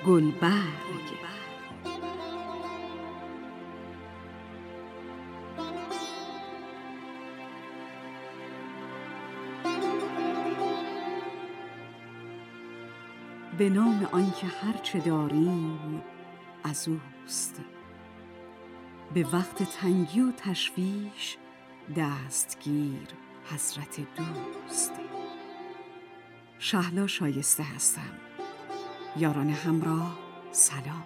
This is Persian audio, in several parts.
گلبرگ. به نام آنکه هرچه داریم از اوست، به وقت تنگی و تشویش دستگیر حضرت دوست. شهلا شایسته هستم. یاران همراه سلام.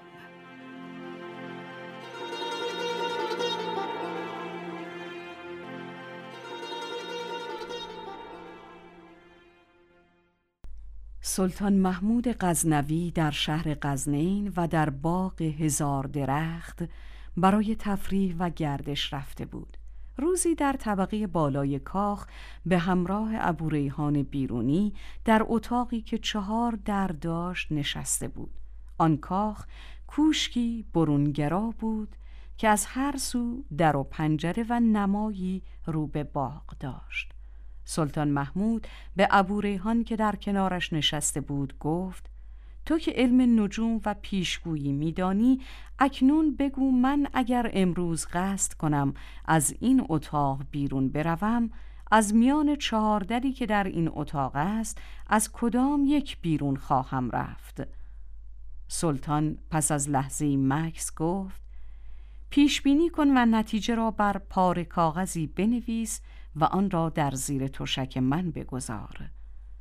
سلطان محمود غزنوی در شهر غزنین و در باغ هزار درخت برای تفریح و گردش رفته بود. روزی در طبقه بالای کاخ به همراه ابوریحان بیرونی در اتاقی که 4 در داشت نشسته بود. آن کاخ کوشکی برونگرا بود که از هر سو در و پنجره و نمایی رو به باغ داشت. سلطان محمود به ابوریحان که در کنارش نشسته بود گفت: تو که علم نجوم و پیشگویی میدانی، اکنون بگو من اگر امروز قصد کنم از این اتاق بیرون بروم، از میان 4 دری که در این اتاق است از کدام یک بیرون خواهم رفت؟ سلطان پس از لحظه‌ای مکث گفت: پیش بینی کن و نتیجه را بر پاره کاغذی بنویس و آن را در زیر تشک من بگذار.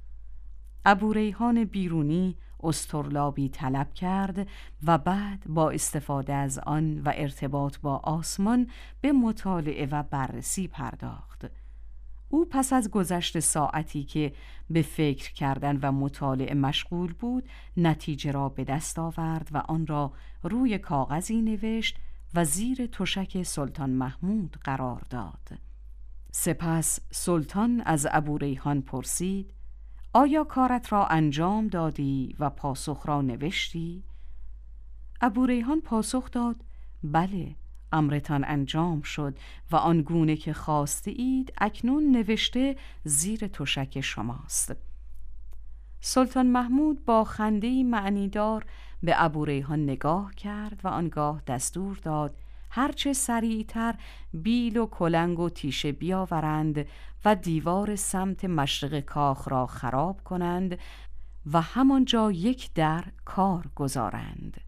ابوریحان بیرونی استرلابی طلب کرد و بعد با استفاده از آن و ارتباط با آسمان به مطالعه و بررسی پرداخت. او پس از گذشت ساعتی که به فکر کردن و مطالعه مشغول بود، نتیجه را به دست آورد و آن را روی کاغذی نوشت و زیر تشک سلطان محمود قرار داد. سپس سلطان از ابوریحان پرسید: آیا کارت را انجام دادی و پاسخ را نوشتی؟ ابوریحان پاسخ داد: بله، امرتان انجام شد و آنگونه که خواسته اید اکنون نوشته زیر تشک شماست. سلطان محمود با خنده‌ای معنیدار به ابوریحان نگاه کرد و آنگاه دستور داد هرچه سریعتر بیل و کلنگ و تیشه بیاورند و دیوار سمت مشرق کاخ را خراب کنند و همانجا یک در کار گذارند.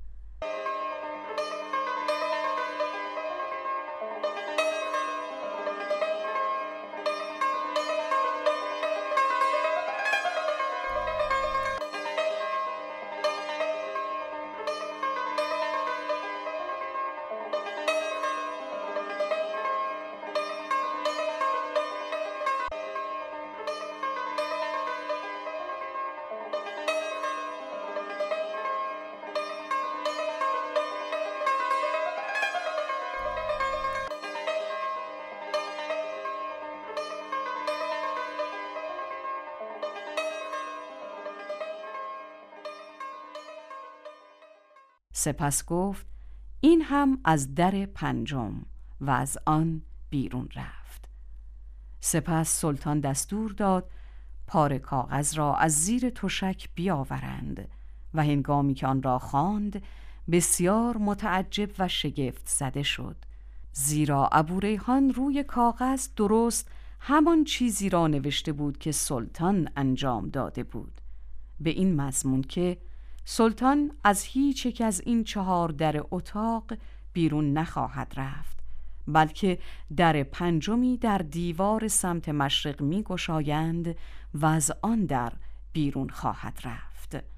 سپس گفت: این هم از در 5 و از آن بیرون رفت. سپس سلطان دستور داد پاره کاغذ را از زیر تشک بیاورند و هنگامی که آن را خواند بسیار متعجب و شگفت زده شد، زیرا ابوریحان روی کاغذ درست همان چیزی را نوشته بود که سلطان انجام داده بود، به این مضمون که سلطان از هیچ یک از این 4 در اتاق بیرون نخواهد رفت، بلکه در 5 در دیوار سمت مشرق می گشایند و از آن در بیرون خواهد رفت.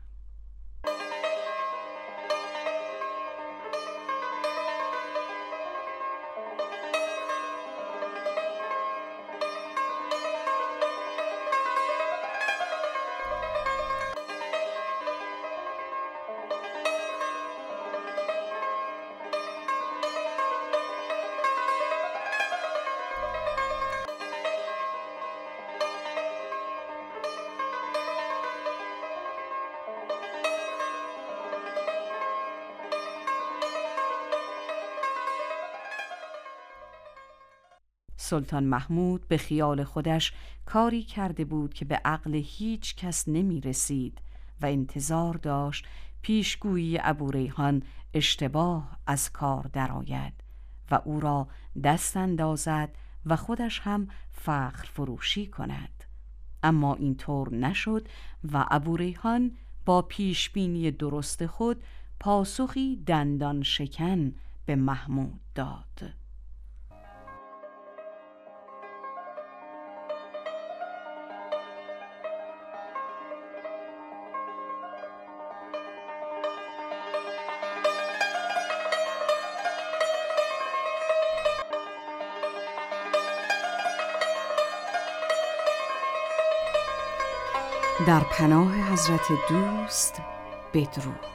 سلطان محمود به خیال خودش کاری کرده بود که به عقل هیچ کس نمی رسید و انتظار داشت پیشگویی ابوریحان اشتباه از کار درآید و او را دست اندازد و خودش هم فخر فروشی کند. اما این طور نشد و ابوریحان با پیشبینی درست خود پاسخی دندان شکن به محمود داد. در پناه حضرت دوست بدرود.